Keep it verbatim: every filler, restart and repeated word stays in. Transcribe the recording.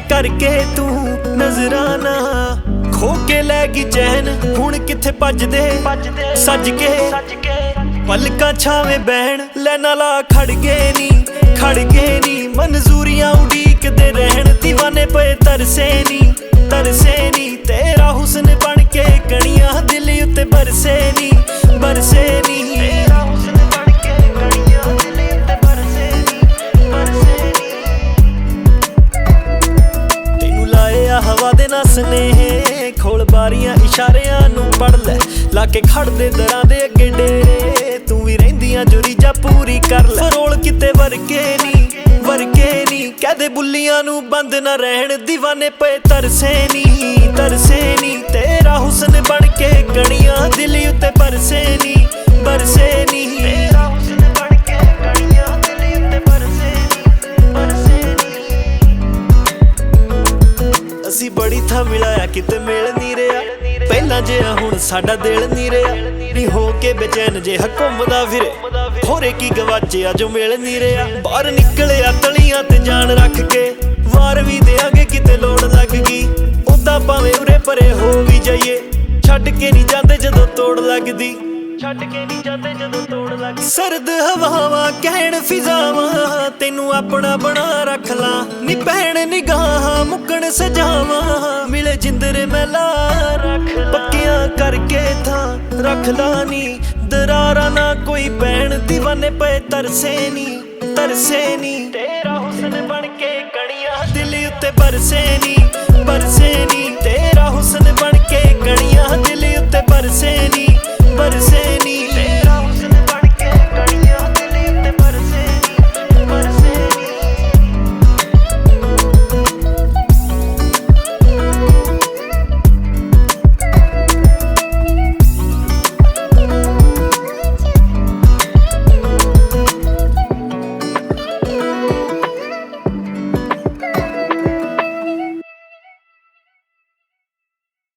करके तू नजराना खो के लैगी चैन हुण किथे भजदे सज के पलकां छावे बहन लैना ला खड़गे नी खड़गे नी मंजूरियां उड़ीकदे रहन दीवाने पे तरसे नी तरसे नी तेरा हुस्न बन के कणियां दिल उत्ते बरसे नी बरसे नी तेरा हुस्न बन के कणियां दिल उत्ते बरसे नी बरसे नी तैनू लाया हवा दे ना स्नेहे खोल बारियां इशारियां नू पढ़ लै लाके खड़दे दरां दे अगे डेरे तू भी रहिंदियां जो रीजा पूरी कर लै रोल किते वरके नी वरके नी कहदे बुल्लियां नू बंद ना रहन दीवाने पे तरसे नी तरसे नी तेरा हुस्न बन के कणियां दिल उत्ते बरसे नी बरसे नी तेरा हुस्न बन के कणियां दिल उत्ते बरसे नी बरसे नी असी बड़ी था मिलाया किते मेल नहीं रहा पहला जिहा हुण साडा दिल नहीं रहा नी हो के बेचैन जिहा घुमदा फिरे होरे की गवाचे जो मेल नहीं रहा बाहर निकलिया तलियां ते जान रख के वार भी देंगे किते लोड़ लग गई उदा भावें उरे परे हो भी जाइए छड्ड के नहीं जाते जदों तोड़ लगदी छड्ड के नहीं जाते जदों तोड़ लगदी सर्द हवावां कहण फिजावां तैनू अपना बना रख ला नी भैण निगाहां मुकण सजावां मिले जिंदरे मैला रख पक्कियां करके थां रख ला नी दरारा ना कोई पैण दीवाने पे तरसे नी तरसे नी तेरा हुस्न बन के कणियां दिल उत्ते बरसे नी बरसे